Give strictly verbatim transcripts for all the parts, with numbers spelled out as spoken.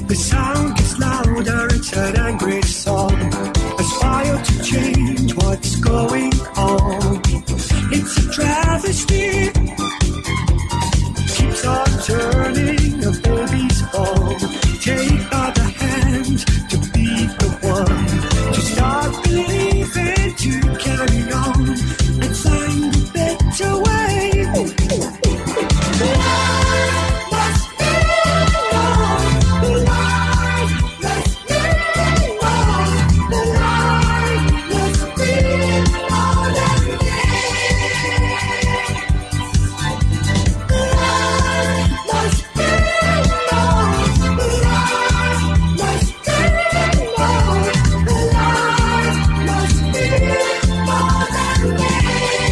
The sound gets louder, it's an angry song. Aspire to change what's going on. It's a travesty. Keeps on turning, a baby's born. Take other hands to be the one to start believing, to carry on and find a better way. Life must be on. Life must be on. Life must be on every day. Life must be on. Life must be on. Life must be on every day.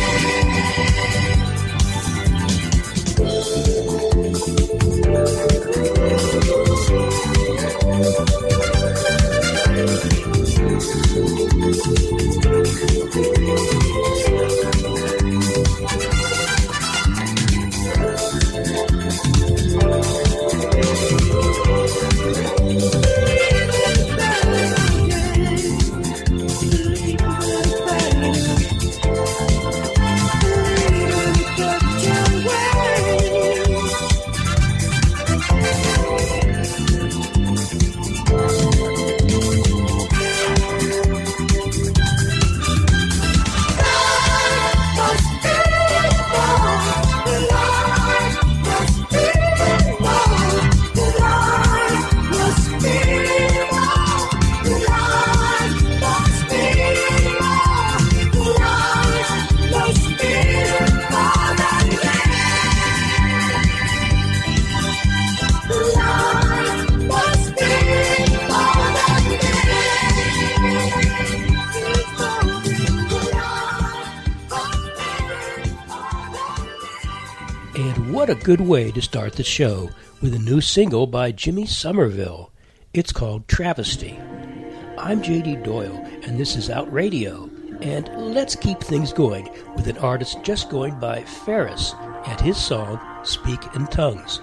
What a good way to start the show with a new single by Jimmy Somerville. It's called Travesty. I'm J D Doyle, and this is Out Radio. And let's keep things going with an artist just going by Ferris and his song Speak in Tongues.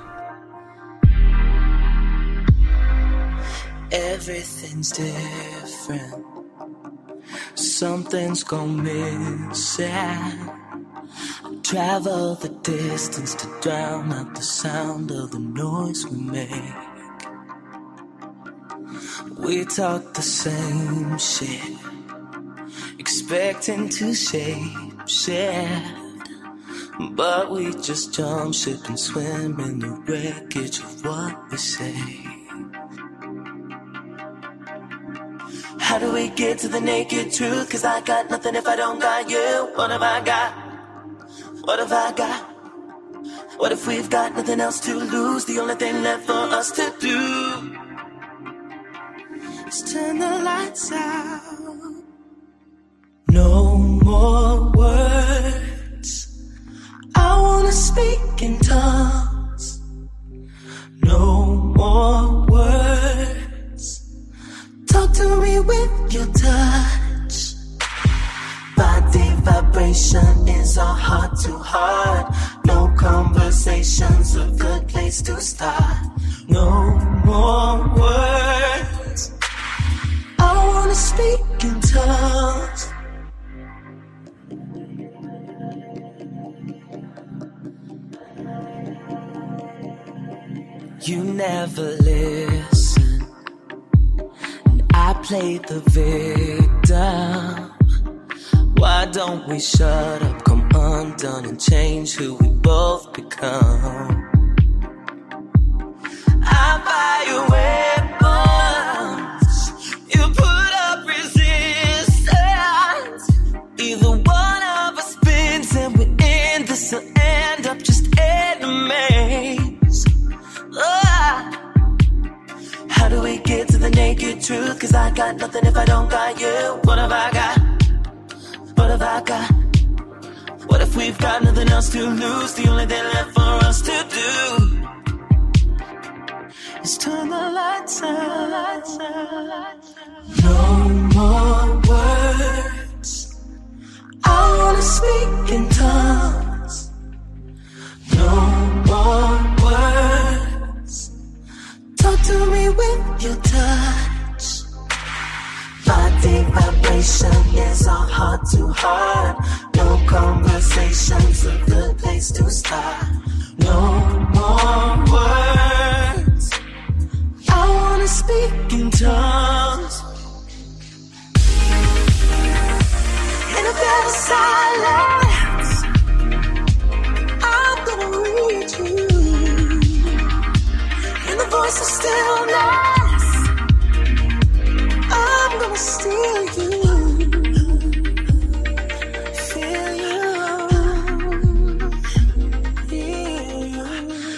Everything's different. Something's gone missing. Travel the distance to drown out the sound of the noise we make. We talk the same shit, expecting to shape shift, but we just jump ship and swim in the wreckage of what we say. How do we get to the naked truth? Cause I got nothing if I don't got you. What have I got? What have I got? What if we've got nothing else to lose? The only thing left for us to do is turn the lights out. No more words. I wanna speak in tongues. No more words. Talk to me with your touch. Body vibration is our heart to heart. No conversation's a good place to start. No more words. I wanna speak in tongues. You never listen, and I played the victim. Why don't we shut up, come undone, and change who we both become? I buy your weapons, you put up resistance. Either one of us spins and we end this will end up just enemies. Ah. How do we get to the naked truth? Cause I got nothing if I don't got you. What have I got? What have I got? What if we've got nothing else to lose? The only thing left for us to do is turn the lights out. No more words. I wanna speak in tongues. No more words. Talk to me with with your touch. Body vibration is our heart to heart. No conversations, a good place to start. No more words. I wanna speak in tongues. In a bed of silence, I'm gonna read you. In the voice of stillness, I'm gonna steal you. Feel you. Feel you.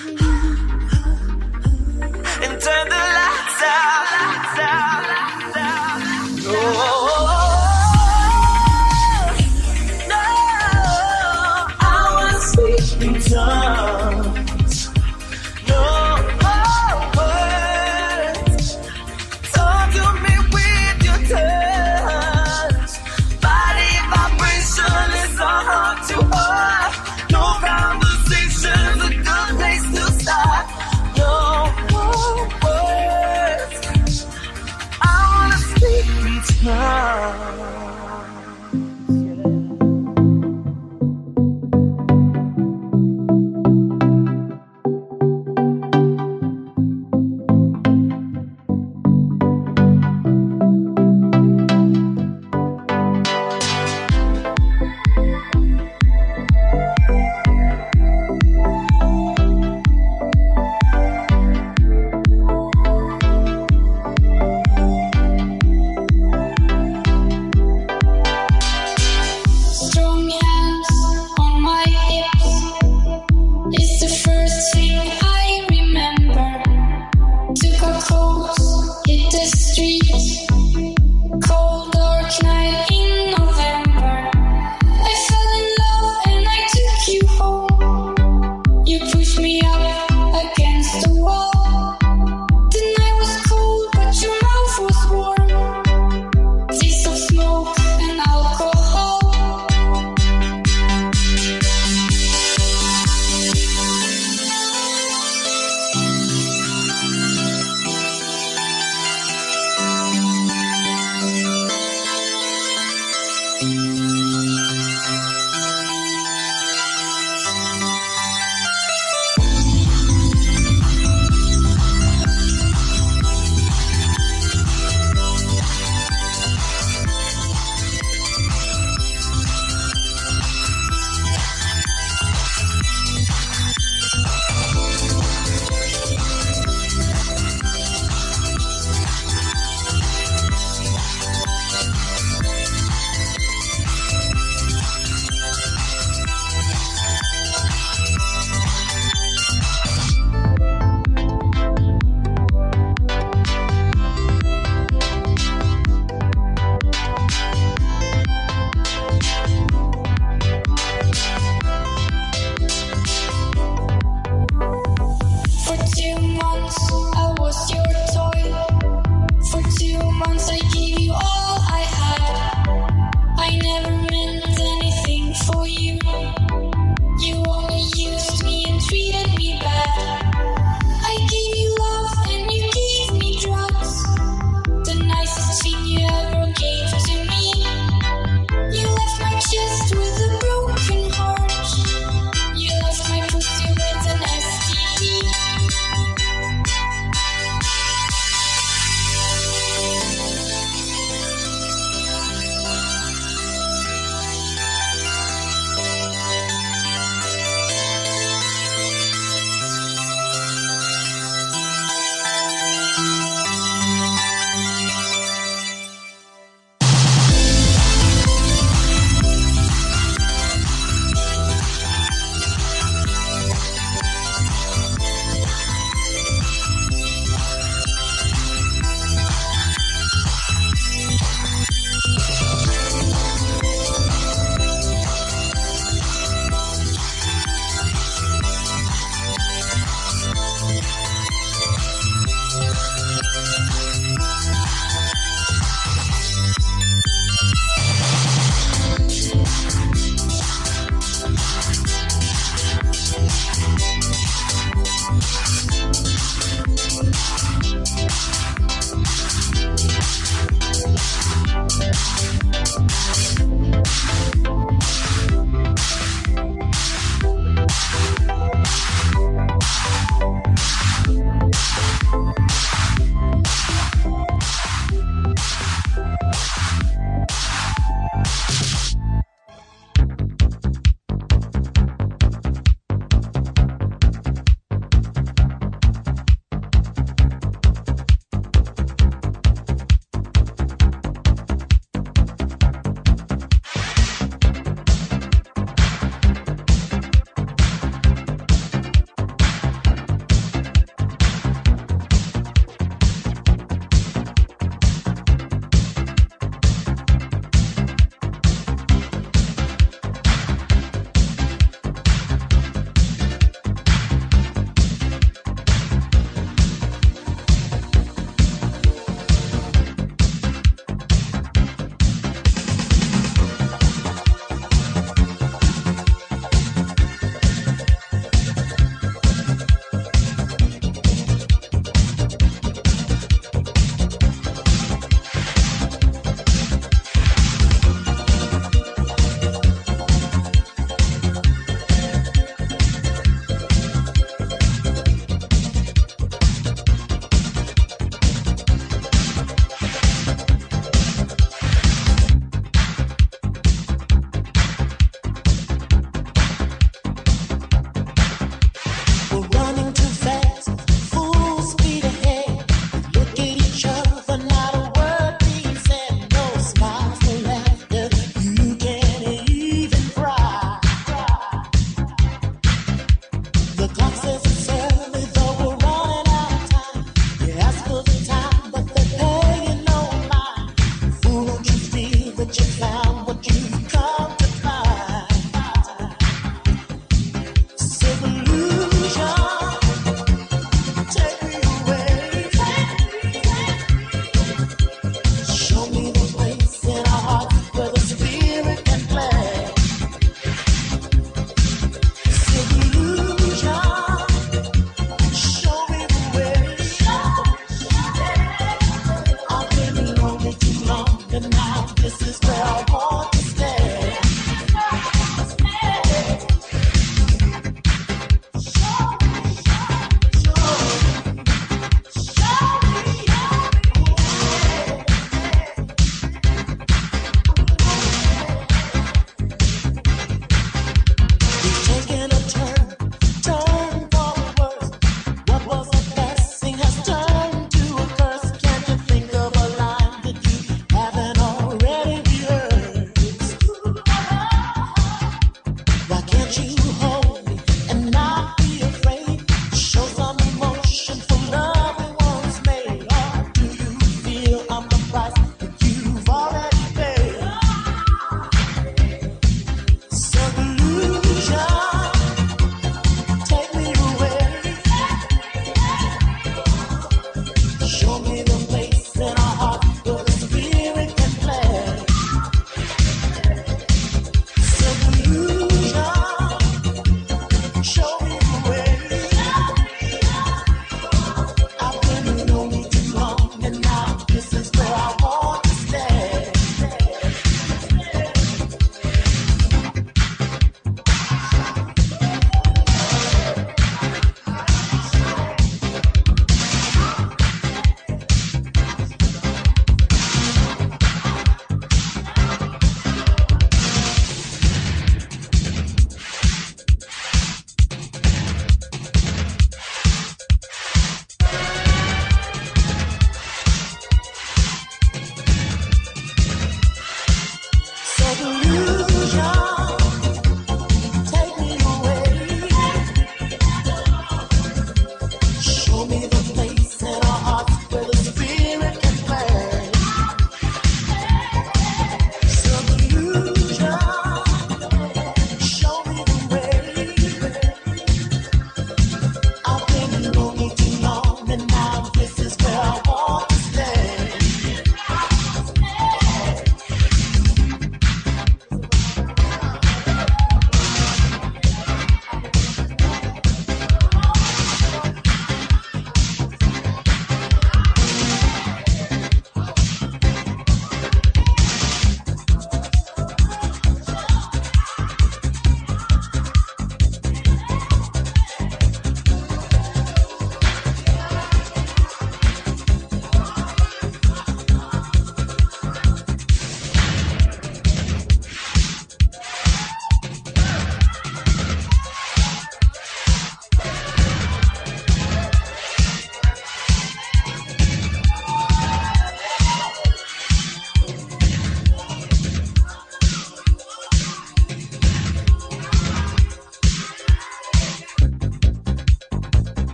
And turn the lights out, lights out, lights out. Oh, no, no.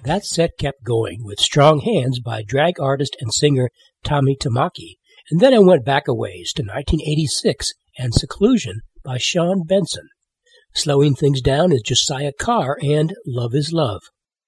That set kept going with Strong Hands by drag artist and singer Tommy Tamaki, and then I went back a ways to nineteen eighty-six and Seclusion by Sean Benson. Slowing things down is Josiah Carr and Love is Love.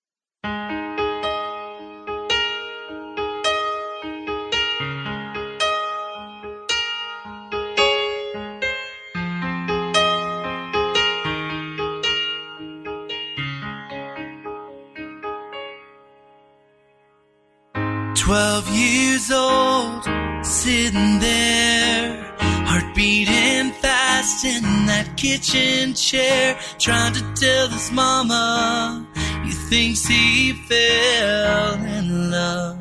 Twelve years old, sitting there, heart beating fast in that kitchen chair, trying to tell his mama he thinks he fell in love.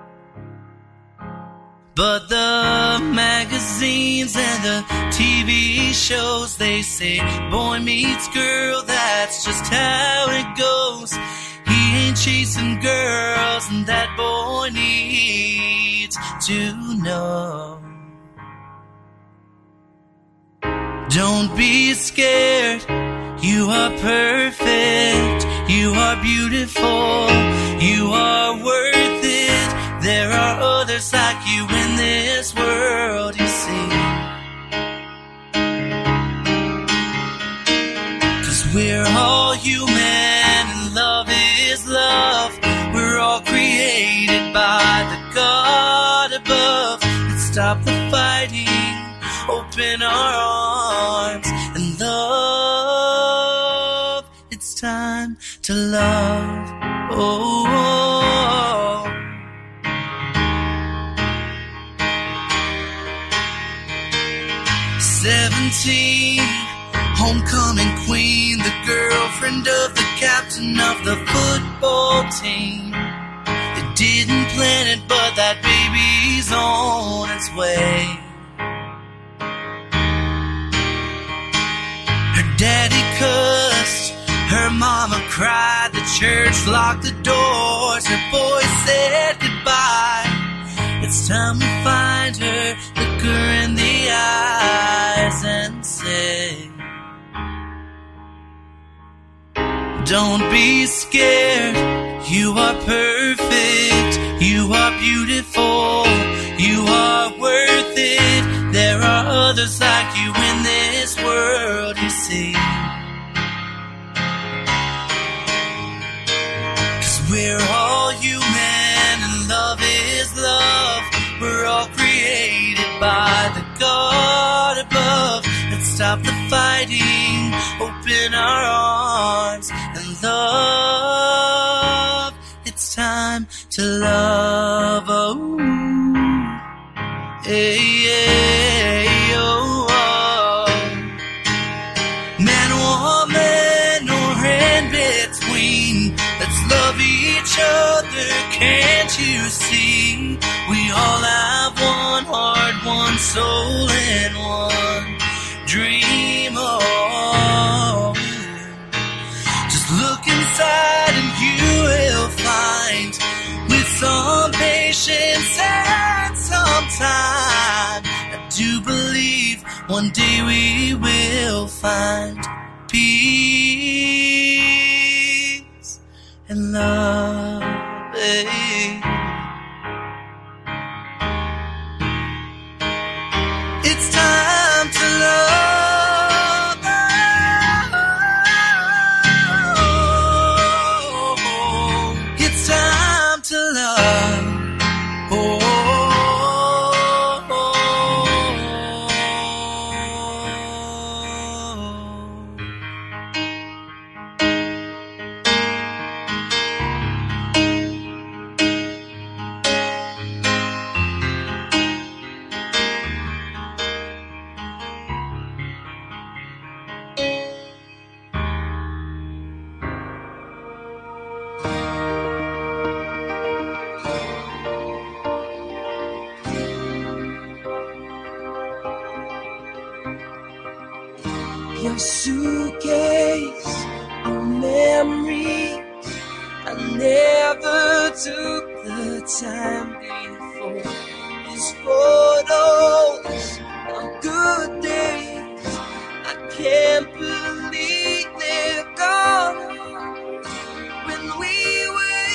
But the magazines and the T V shows, they say boy meets girl, that's just how it goes. He ain't chasing girls, and that boy needs to know. Don't be scared, you are perfect, you are beautiful, you are worth it. There are others like you in this world, you see. 'Cause we're all human and love is love. We're all created by the God above. Let's stop the fighting, open our arms and love. It's time to love. Oh, oh, oh. Seventeen, homecoming queen, the girlfriend of the captain of the football team. They didn't plan it, but that baby's on its way. Her daddy cussed, her mama cried, the church locked the doors, her boy said goodbye. It's time to find her, look her in the eyes and say, don't be scared, you are perfect, you are beautiful, you are worth it. There are others like you in this world, you see. 'Cause we're all human and love is love. We're all created by the God above. Let's stop the fighting, open our arms and love. It's time to love. Oh, hey, hey, oh, oh. Man, woman, or in between, let's love each other, can't you see? We all have one heart, one soul, and one dream. Oh, just look inside and you will find, with some patience and some time, I do believe one day we will find peace and love. Hey. It's time to love. Oh, it's time to love. Oh, oh, oh. Your suitcase of memories, I never took the time before. These photos of good days, I can't believe they're gone. When we were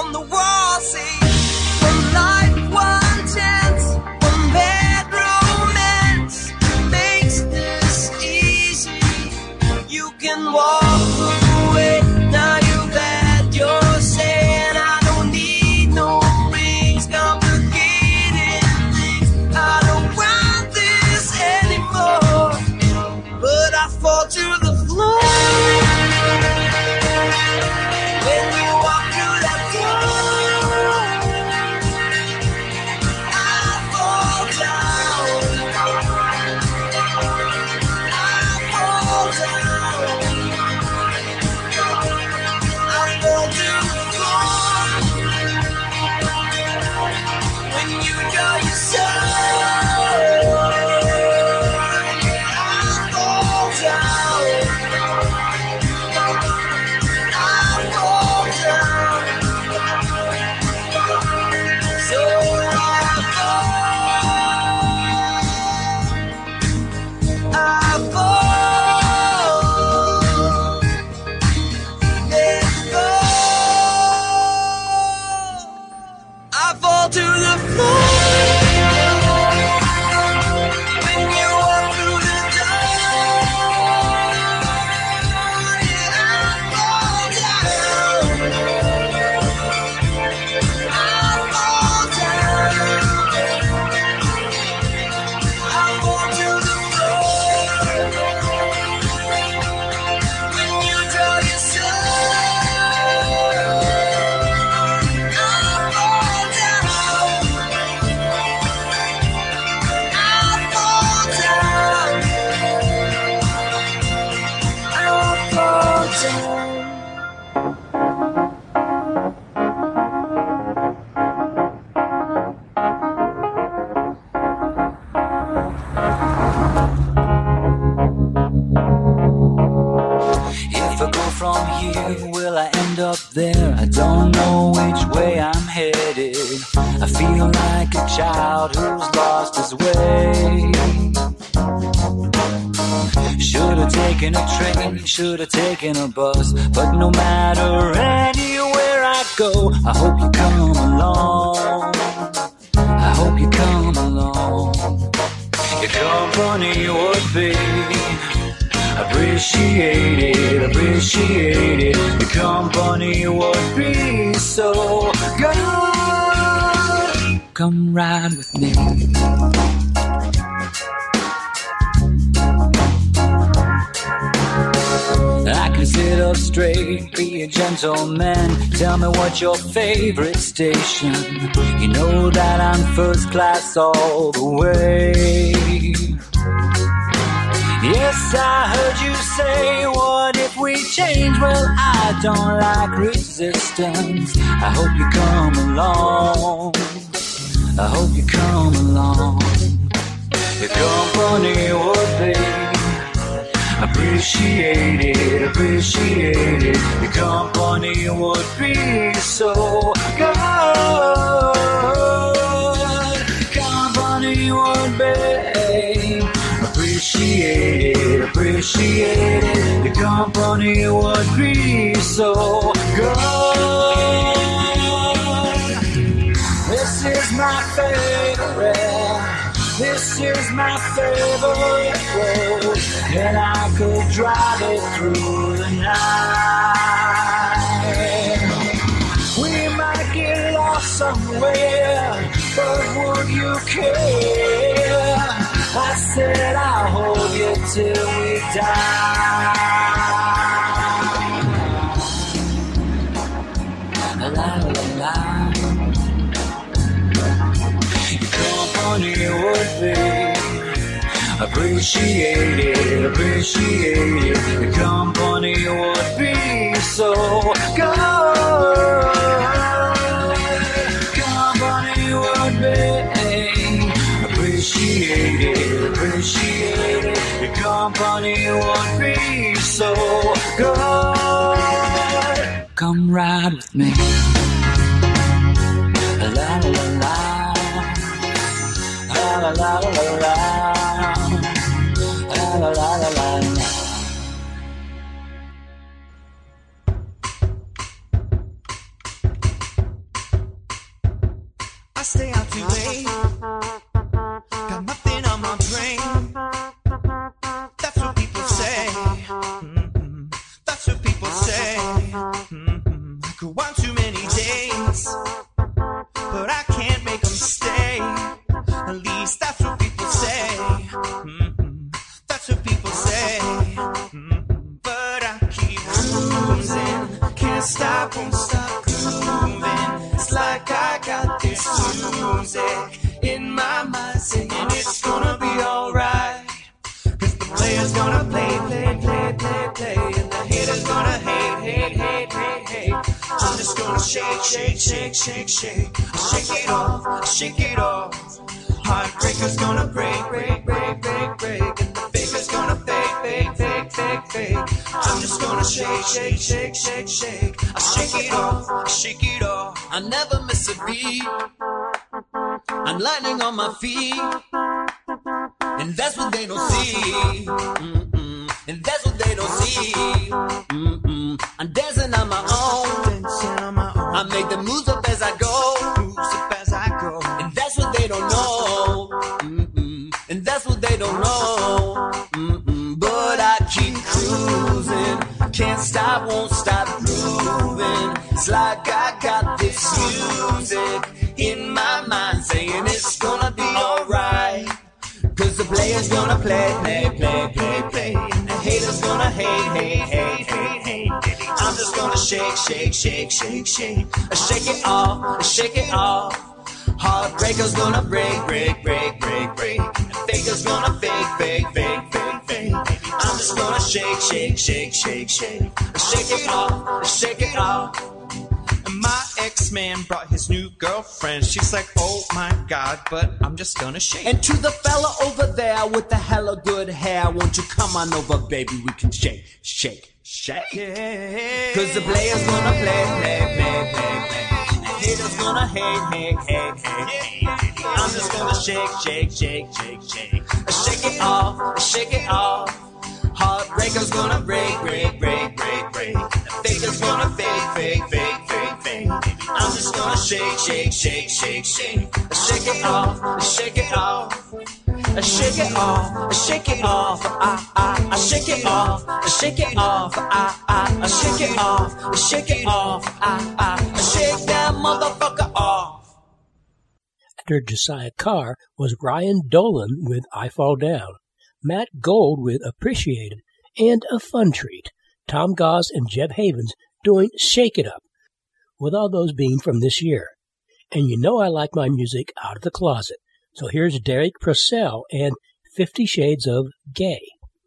on the wall. See, from life one chance, one bad romance makes this easy. You can walk away, now you've had your say, and I don't need no rings, complicated things. I don't want this anymore, but I fall to the floor. When you walk through that door, I fall down. I fall down. I fall to the floor. When you draw your sword, I fall down. I fall down. So I fall. I fall. Let go. I fall to the floor. When you walk through the door, yeah, I fall down. I fall down. I fall to the floor. When you draw your sword, I fall down. I fall down. I fall down. If I go from here, will I end up there? I don't know which way I'm headed. I feel like a child who's lost his way. Should've taken a train, should've taken a bus, but no matter anywhere I go, I hope you come along. I hope you come along. Your company would be appreciated, appreciated. Your company would be so good. Come ride with me. I can sit up straight, be a gentleman. Tell me what's your favorite station. You know that I'm first class all the way. Yes, I heard you say, what if we change? Well, I don't like resistance. I hope you come along. I hope you come along. Your company would be appreciated, appreciated. Your company would be so good. Company would be appreciated, appreciated. Your company would be so good. This is my favorite. This is my favorite road, and I could drive it through the night. We might get lost somewhere, but would you care? I said I'll hold you till we die. La la la. Your company would be appreciated, appreciated. Your company would be so good. Company would be appreciated, appreciated. Your company would be so good. Come ride with me. La la la la. La la la la la. La la la la la. stay out too late. Got nothing on my brain. That's what people say. Mm-hmm. That's what people say. Mm-hmm. I go on too many days, but I can't make them stay. At least that's what people say. Mm-hmm. That's what people say. Mm-hmm. But I keep cruising. Can't stop, won't stop grooving. It's like I got this music in my mind singing it's gonna be alright. Cause the player's gonna play, play, play, play, play. And the haters gonna hate, hate, hate, hate, hate. I'm just gonna shake, shake, shake, shake, shake. Shake it off, shake it off. Heartbreaker's gonna break, break, break, break, break. And the faker's gonna fake, fake, fake, fake, fake. I'm just gonna shake, shake, shake, shake, shake. I shake it off, I shake it off. I never miss a beat. I'm landing on my feet. And that's what they don't see. Mm-mm. And that's what they don't see. Mm-mm. I'm dancing on my own. Dancing on my own. I make the moves up as I go. Moves up as I go. And that's what they don't know. Mm-mm. And that's what they don't know. Mm-mm. But I keep cruising. Can't stop, won't stop grooving. It's like I got this music in my mind saying it's gonna be alright. Cause the player's gonna play, play, play, play, play. And the haters gonna hate, hate, hate, hate, hate. I'm just gonna shake, shake, shake, shake, shake. I shake it off, I shake it off. Heartbreaker's gonna break, break, break, break, break. And the faker's gonna fake, fake, fake, fake, fake. I'm just gonna shake, shake, shake, shake, shake. I shake it off, I shake it off. And my ex-man brought his new girlfriend. She's like, oh my God, but I'm just gonna shake. And to the fella over there with the hella good hair, won't you come on over, baby, we can shake, shake, shake. Yeah. Cause the player's gonna play, play, play, play, play. And the haters gonna hate, hate, hate, hate, hate. I'm just gonna shake, shake, shake, shake, shake. I shake it off, I shake it off. Heartbreaker's gonna break, break, break, break, break. The faker's gonna fake, fake, fake, fake, fake. I'm just gonna shake, shake, shake, shake, shake. I shake it off, I shake it off. I shake it off, I shake it off. I, I, I shake it off, I shake it off. I, I, I shake it off, I shake it off. I, I, I shake that motherfucker off. After Josiah Carr was Ryan Dolan with I Fall Down, Matt Gold with Appreciated, and a fun treat, Tom Goss and Jeb Havens doing Shake It Up, with all those being from this year. And you know I like my music out of the closet, so here's Derek Purcell and Fifty Shades of Gay.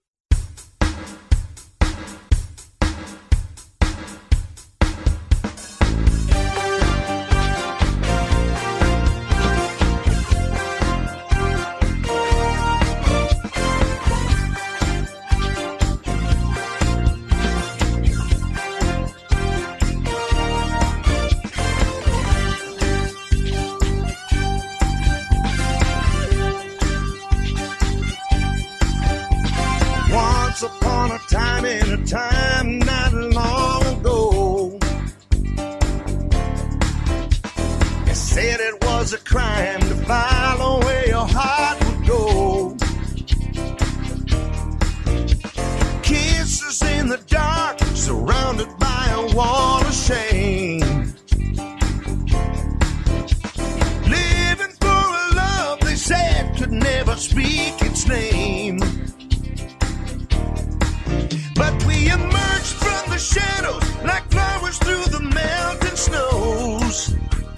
Time in a time not long ago, they said it was a crime to follow where your heart would go. Kisses in the dark, surrounded by a wall of shame. Living for a love they said could never speak its name. But we emerged from the shadows like flowers through the melting snows.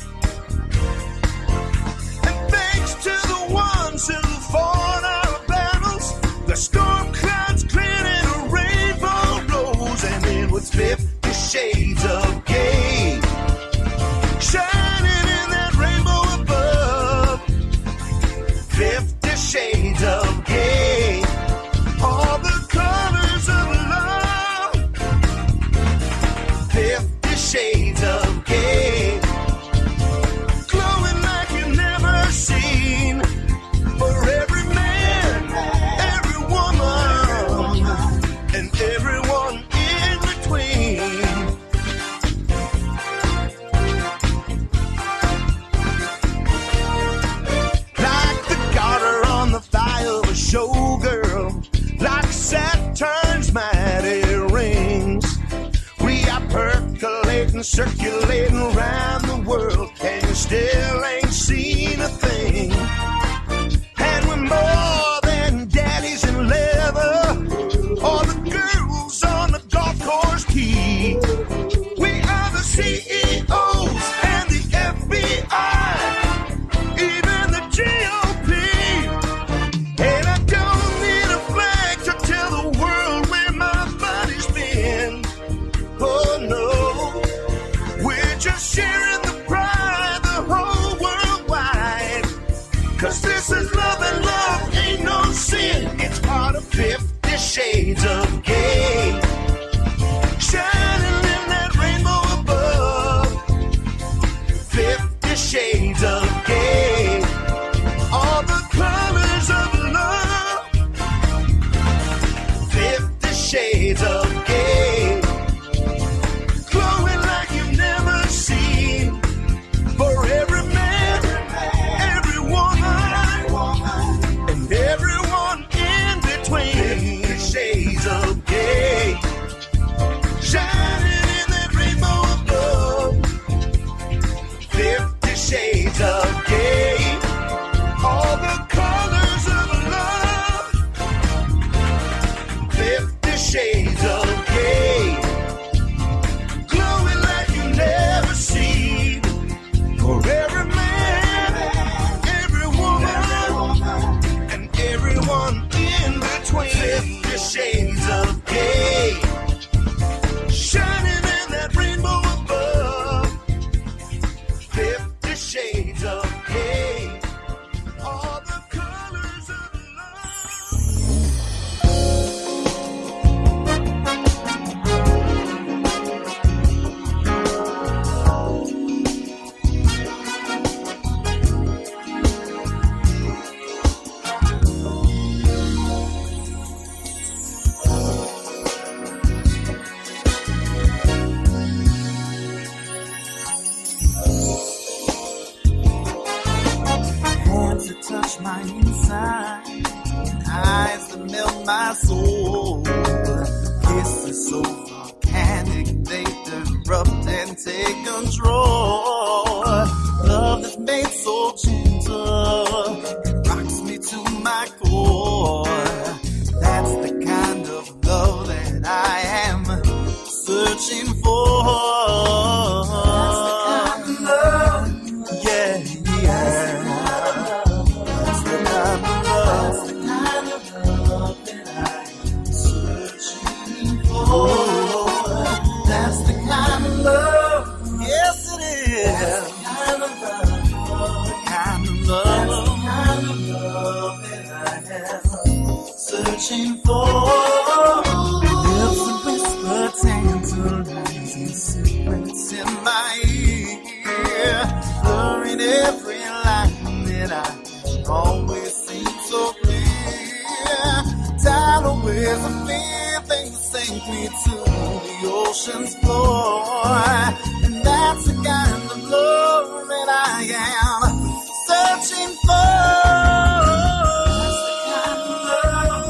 And thanks to the ones who fought our battles, the storm clouds cleared and a rainbow blows. And it was fifty shades of gay, shining in that rainbow above. Fifty shades of gay. and circulating around the world, and you still ain't seen a thing. And we're more than daddies in leather, or the girls on the golf course tee. We are the C E Os and the F B I, even the G O P. And I don't need a flag to tell the world where my body's been. Oh no, we're just sharing the pride, the whole world wide. Cause this is love, and love ain't no sin. It's part of Fifty Shades of Gay, shining in that rainbow above. Fifty Shades of Gay, all the colors of love. Fifty Shades of Gay, glowing like you've never seen. For every man, every woman, and everyone in between. Fifty Shades of Gay, shining in that rainbow above. Fifty Shades of Gay, all the colors of love. Fifty Shades of Gay, glowing like you never seen. For every man, every woman, and everyone in between. Fifty Shades of Gay, shining in that rainbow above. Fifty Shades of Gay, all the colors of Hands that touch my inside, eyes that melt my soul. Kisses so volcanic, they erupt and take control. Love that's made so gentle, it rocks me to my core. That's the kind of love that I am searching for. That's the kind of love, yeah, yeah. That's the kind of love, that's the kind of love that I am searching for. That's the kind of love, yes it is. That's the kind of love, the kind of love, that's the kind of love that I am searching for. Lips that whisper tantalizing secrets in my ear, blurring every line that I always seem so clear. Tidal waves of feeling sink me to the ocean's floor, and that's the kind of love that I am searching for. That's the kind of love.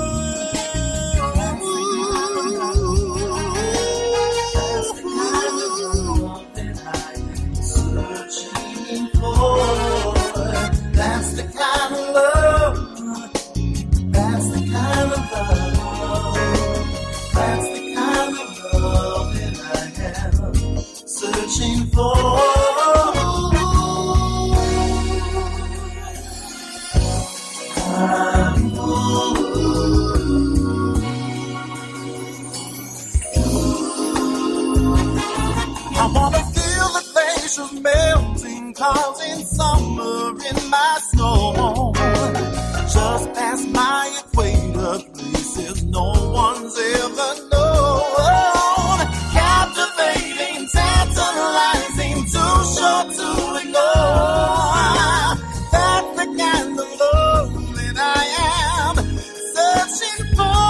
That's the kind of love that I am searching for. That's the kind of love. That's the kind of love. That's the kind of love that I am searching for. I wanna feel the glaciers melting, causing summer in my soul. Just past my equator, places no one's ever known. Captivating, tantalizing, too short to ignore. That's the kind of love that I am searching for.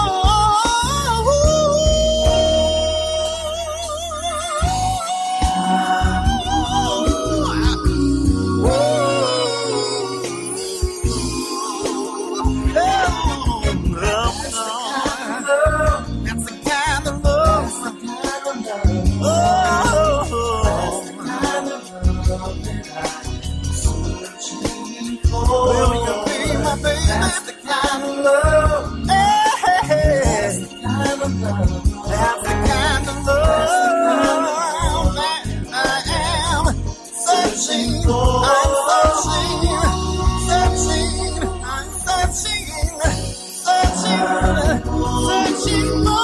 Oh, Will you be my baby? That's the kind of love. Hey, hey, hey. That's the kind of love. That's the kind of love that I am searching. I'm searching, searching. I'm searching, searching, searching for.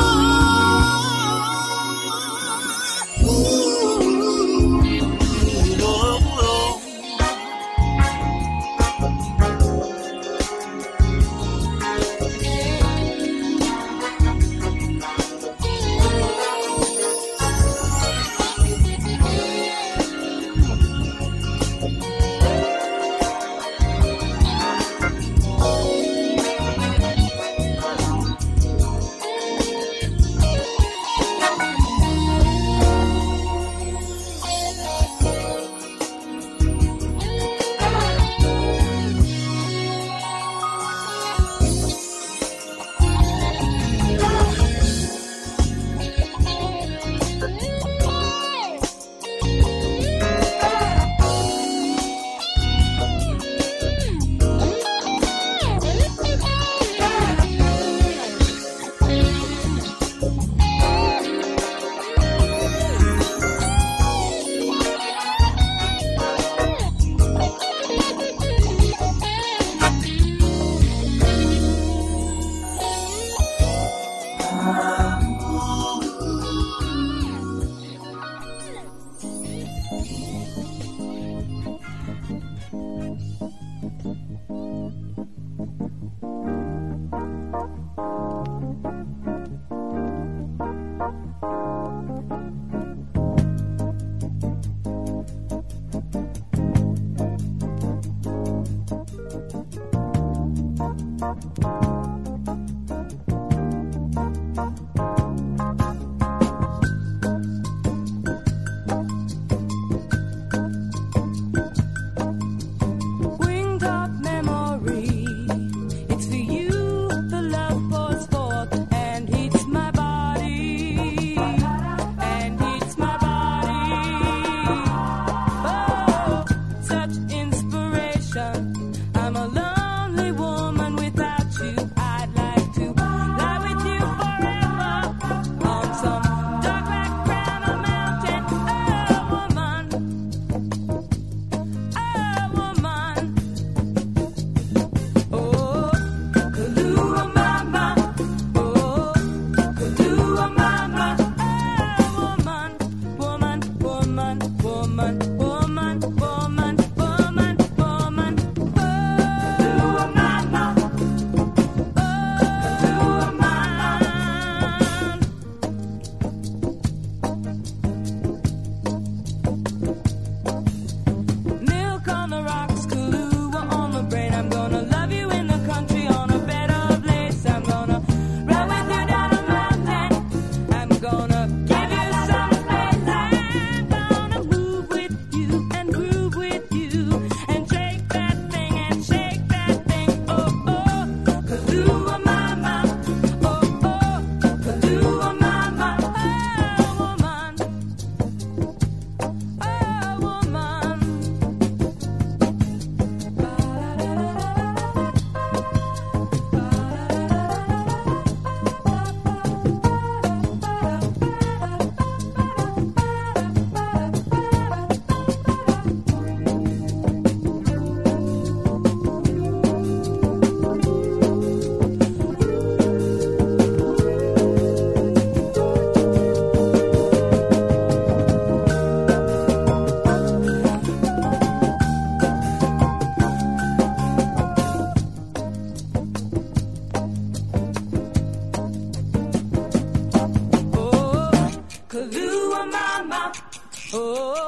Oh,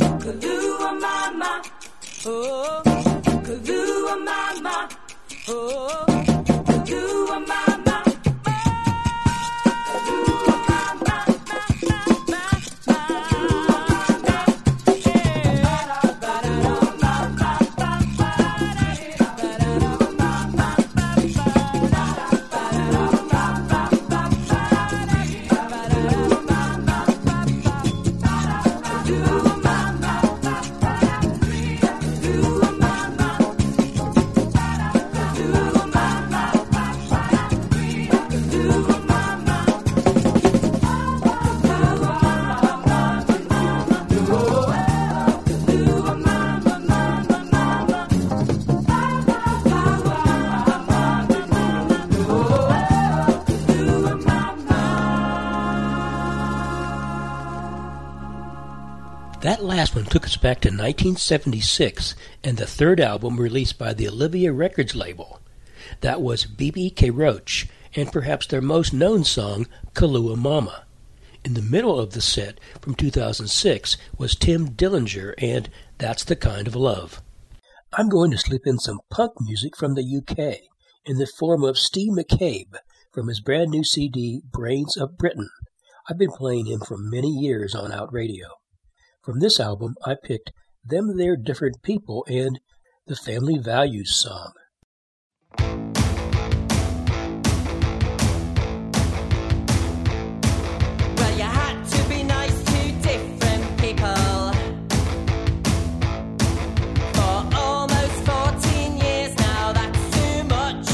Kalua Mama. Oh, Kalua Mama. Oh, Kalua Mama. took us back to nineteen seventy-six and the third album released by the Olivia Records label. That was B B K Roach and perhaps their most known song, Kahlua Mama. In the middle of the set from two thousand six was Tim Dillinger and That's the Kind of Love. I'm going to slip in some punk music from the U K in the form of Steve McCabe from his brand new C D, Brains of Britain. I've been playing him for many years on Out Radio. From this album, I picked Them They're Different People and the Family Values song. Well, you had to be nice to different people for almost fourteen years now. That's too much.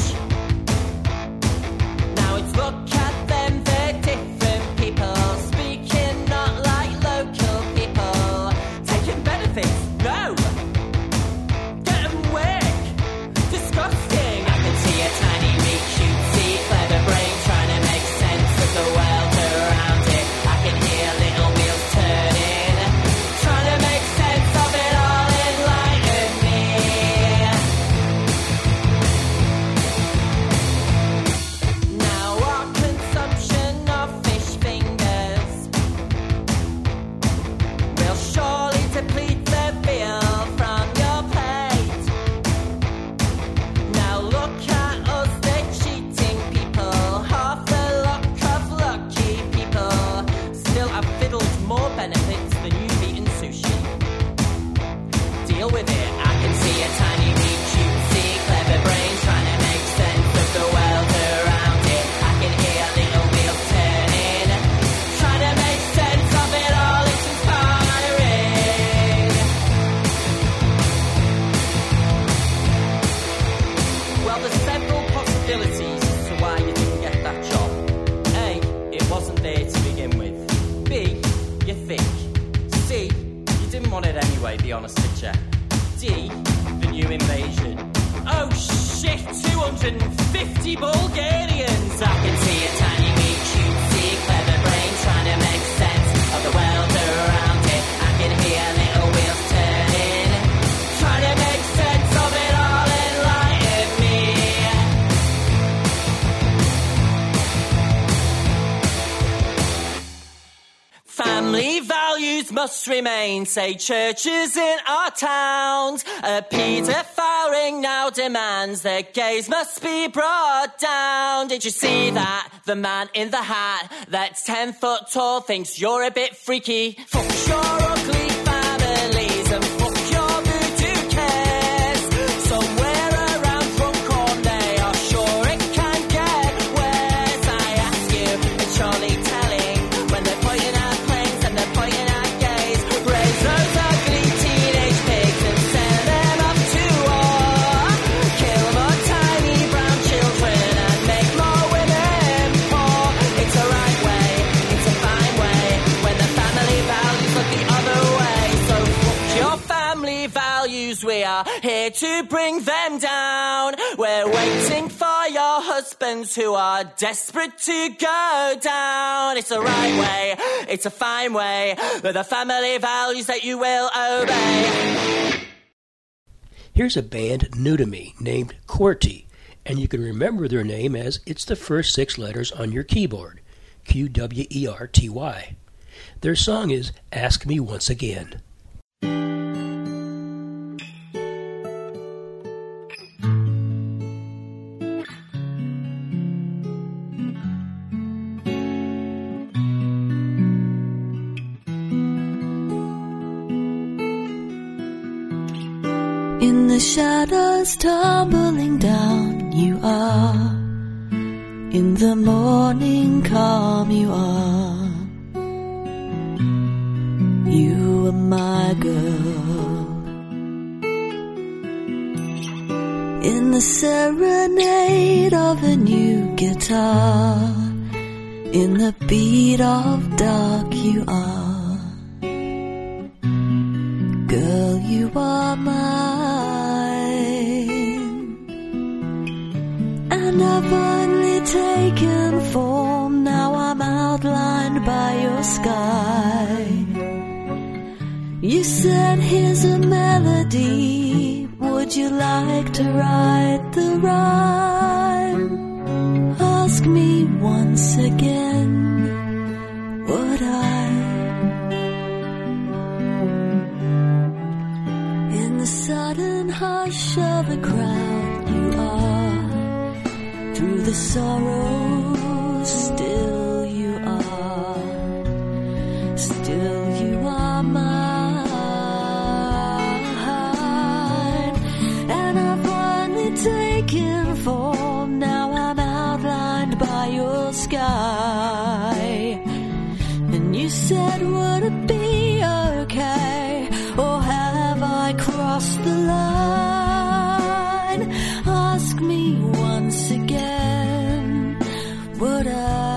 Now it's look at them, they're different people, speaking not like local people, taking benefits. No, get them away. Disgusting. I can see a tiny, weak, cutesy, clever brain trying to make sense of the world around it. I can hear little wheels turning, trying to make sense of it all. Enlighten me. Now our consumption of fish fingers will surely deplete the bill from your plate. Now look at us, the cheating people, half the lot of lucky people still have fiddled more benefits than you've eaten sushi. Deal with it. I can see a tiny, weak, cutesy, clever brain trying to make sense of the world around it. I can hear little wheels turning, trying to make sense of it all. It's inspiring. Well, there's several possibilities as to why you didn't get that job. A, it wasn't there to begin with. B, you think. C, you didn't want it anyway, be honest with you. D, the new invasion. Oh shit, two hundred fifty Bulgarians! I can see a tiny, weak, cutesy, clever brain trying to make sense of the world around it. I can hear little wheels turning, trying to make sense of it all. Enlighten me. Family values must remain, say churches in our towns. A paedophile ring now demands that gays must be brought down. Did you see that? The man in the hat that's ten foot tall thinks you're a bit freaky. Fuck your ugly families and fuck your voodoo cares. Somewhere around Runcorn they are sure it can get worse. I ask you, it's surely telling when they're pointing at planes and they're pointing at gays. Raise those ugly teenage pigs and send them up to war. Kill more tiny brown children and make more women poor. It's a right way, it's a fine way when the family values look the other way. So fuck your family values, we are here to bring them down. We're waiting for your husbands who are desperate to go down. It's a right way, it's a fine way, with the family values that you will obey. Here's a band new to me named QWERTY, and you can remember their name as it's the first six letters on your keyboard, Q W E R T Y. Their song is Ask Me Once Again. In the shadows tumbling down you are, in the morning calm you are. You are my girl. In the serenade of a new guitar, in the beat of dark you are. Girl, you are mine, and I've only taken form. Now I'm outlined by your sky. You You said, here's a melody, would you like to write the rhyme? Ask me once again, would I? In the sudden hush of a crowd, you are. Through the sorrow, still you are. Still you are mine. Taken form, now I'm outlined by your sky. And you said, would it be okay, or have I crossed the line? Ask me once again, would I?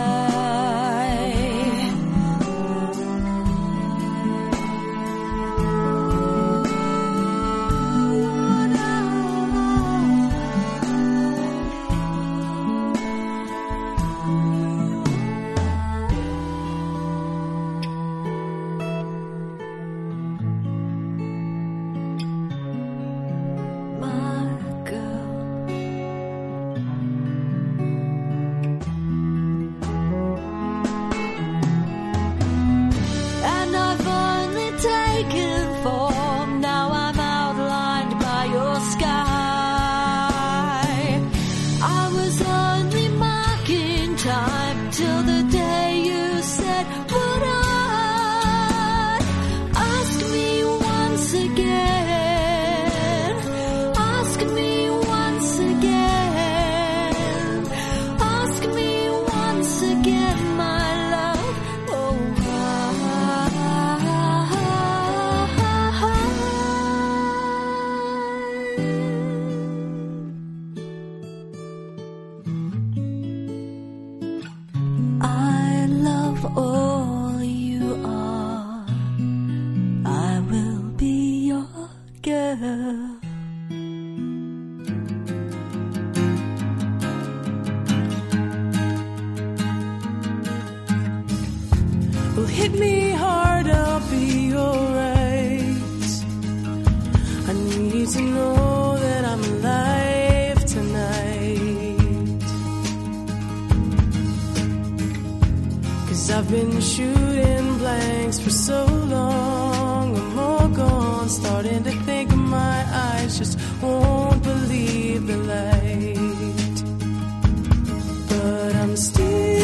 All you are, I will be your girl. Well, hit me hard, I'll be alright. I need to know that I'm alive tonight. 'Cause I've been shooting blanks for so long, I'm all gone, starting to think my eyes just won't believe the light. But I'm still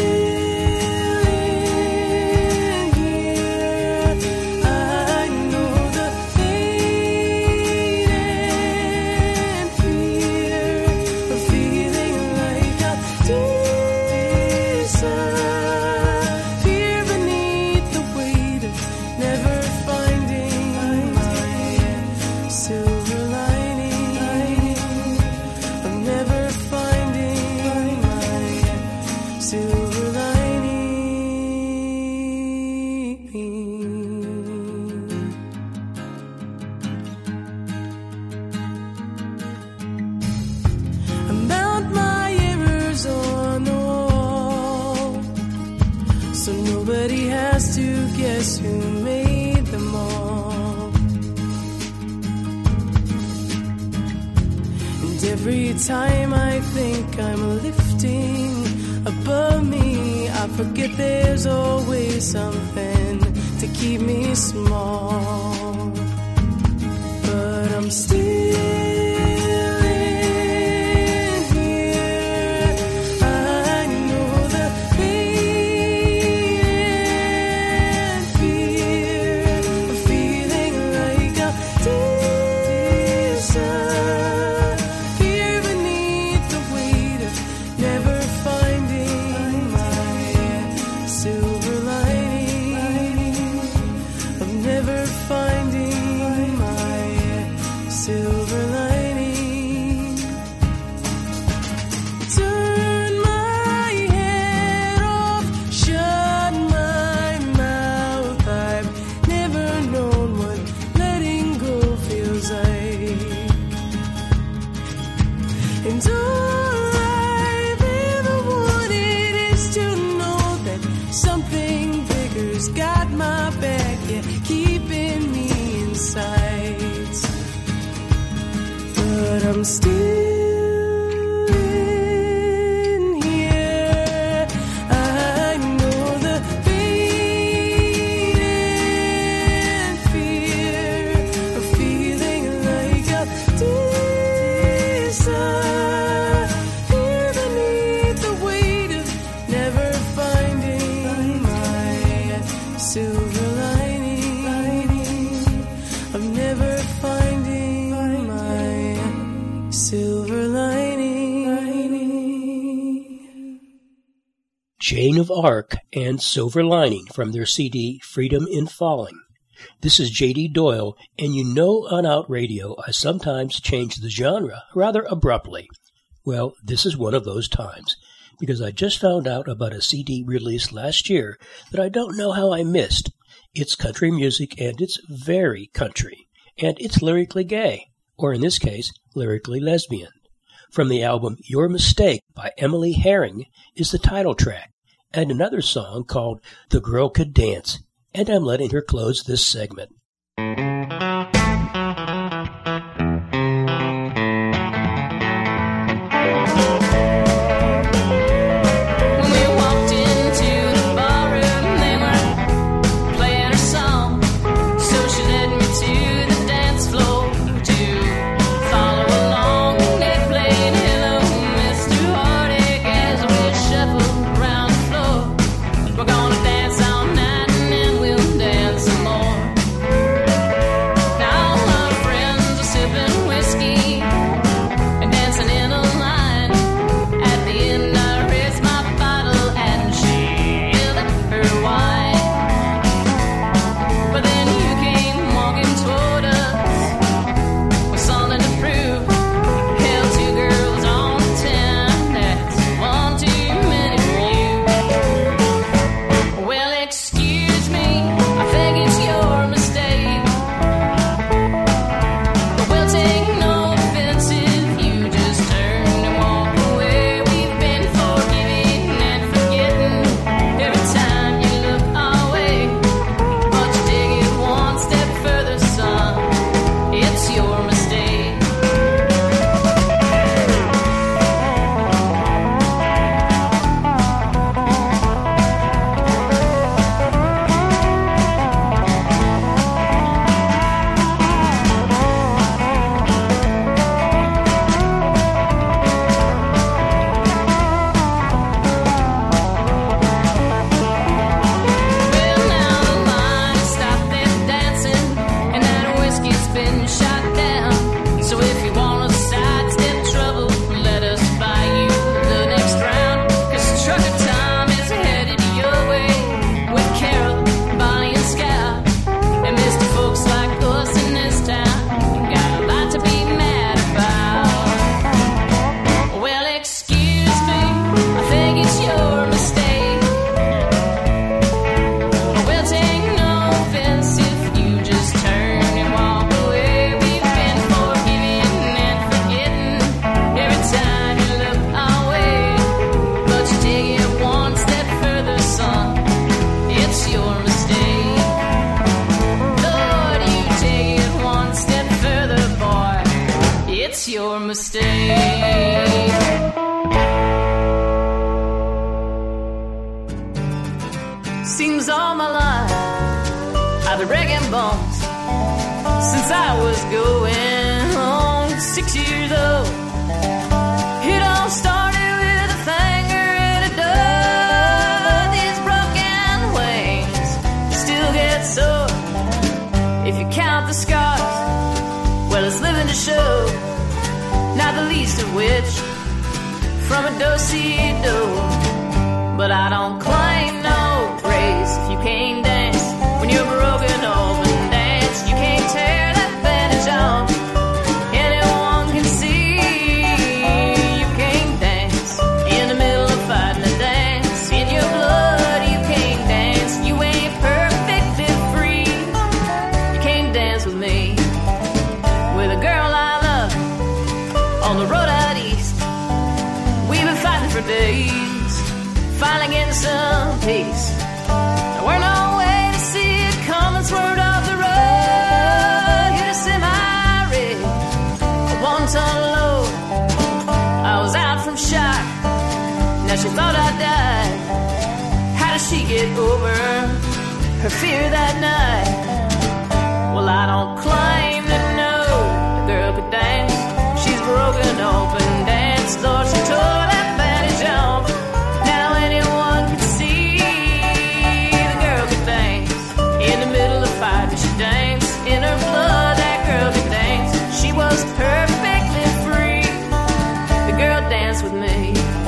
who made them all. And every time I think I'm lifting above me, I forget there's always something to keep me small. But I'm still still but I'm still in here. I know the pain and fear of feeling like I've disappeared beneath the weight of never finding my silver lining, of never finding my silver lining. Joan of Arc and Silver Lining from their C D Freedom in Falling. This is J D Doyle, and you know on Out Radio I sometimes change the genre rather abruptly. Well, this is one of those times, because I just found out about a C D released last year that I don't know how I missed. It's country music, and it's very country, and it's lyrically gay, or in this case, lyrically lesbian. From the album Your Mistake by Emily Herring is the title track, and another song called The Girl Could Dance, and I'm letting her close this segment. When we walked into the ballroom, they were playing her song. So she led me to the dance floor to follow along. They played Hello, Mister Heartache as we shuffled around the floor. We're gonna dance all night and then we'll dance some more. Now all my friends are sipping whiskey and dancing in a line. At the end I raised my bottle and she held up her wine. But then you came walking toward us with something to prove. Held two girls on ten, that's one too many for you. Well, excuse me, I think it's your mistake. But we'll take no offense if you just turn and walk away. We've been forgiving and forgetting every time you look our way. But you take it one step further, son. It's your mistake. Well, now the line has stopped them dancing, and that whiskey's been shot down. So if you wanna sidestep trouble, let us buy you the next round. 'Cause trucker time is headed your way with Carol, Bonnie, and Scout. And Mister Folks like us in this town got a lot to be mad about. Well, excuse me, I think it's your mistake. We'll take no offense if you just turn and walk away. We've been forgiving and forgetting every time you look our way. But you take it one step further, son. It's your mistake. Lord, you take it one step further, boy. It's your mistake. Seems all my life I've been breaking bones since I was going on six years old. It all started with a finger and a dove. These broken wings still get sore. If you count the scars, well, it's living to show. Not the least of which from a do-si-do. But I don't claim no praise if you can't dance when you're broken open. Dance, you can't tear that bandage off. Anyone can see you can't dance in the middle of fighting a dance. In your blood, you can't dance. You ain't perfectly free. You can't dance with me, with a girl I love on the road out east. We've been fighting for days, finally getting some peace. There were no way to see it coming, swerved off the road. Hit a semi-rig, a one-ton her fear that night. Well, I don't claim to know the girl could dance. She's broken open dance door. She tore that bandage off. Now anyone could see the girl could dance. In the middle of fight, she danced. In her blood, that girl could dance. She was perfectly free. The girl danced with me.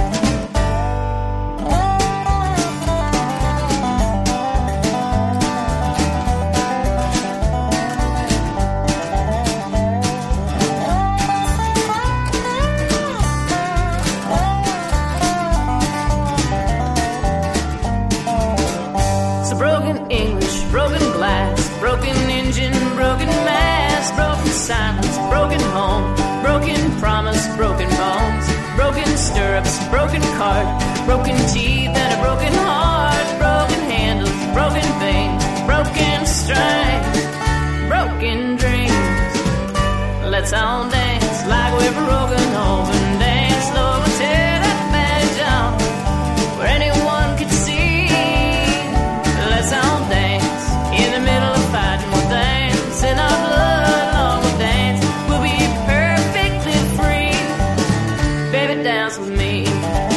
Broken glass, broken engine, broken mass, broken silence, broken home, broken promise, broken bones, broken stirrups, broken cart, broken teeth and a broken heart, broken handles, broken veins, broken strings, broken dreams. Let's all dance like we're broken open. Dance slow and tear that bandage off where anyone could see. Let's all dance. In the middle of fighting, we'll dance. In our blood, all we'll dance. We'll be perfectly free. Baby, dance with me.